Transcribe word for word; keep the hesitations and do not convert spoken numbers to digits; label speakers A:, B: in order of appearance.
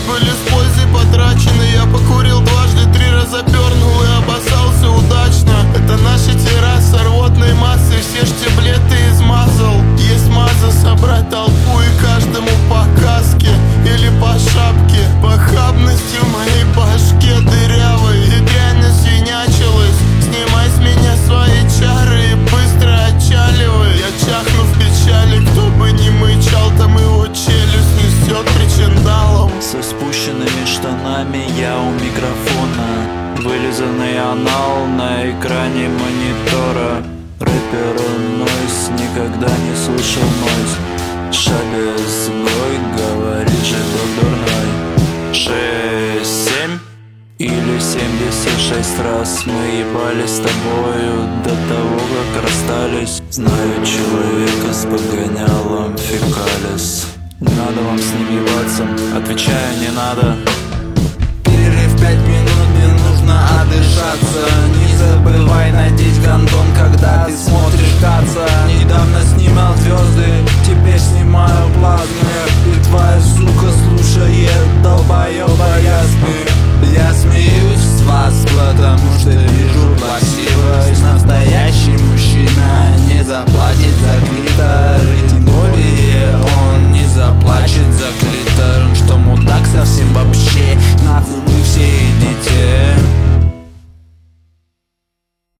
A: были с пользой потрачены. Я покурил дважды, три раза пернул и обоссался удачно. Это наши террасы рвотной массы, все штиблеты измазал. Есть маза собрать толпу и каждому по каске или по шапке. Похабность в моей башке дырявой и реально свинячилась. Снимай с меня свои чары и быстро отчаливай. Я чахну в печали, кто бы ни мычал, там его челюсть несет причиндалом.
B: Со спущенными штанами я у микрофона, вылизанный анал на экране монитора. Рэпера Нойз никогда не слышал нойз. Шага сгой, говорит же доктор Ной. Шесть, семь или семьдесят шесть раз мы ебались с тобою до того, как расстались. Знаю человека с погонялом фекалис. Не надо вам с ним ебаться, отвечаю, не надо.
C: Перерыв пять минут, мне нужно отдышаться. Не забывай надеть гондон, когда ты смотришь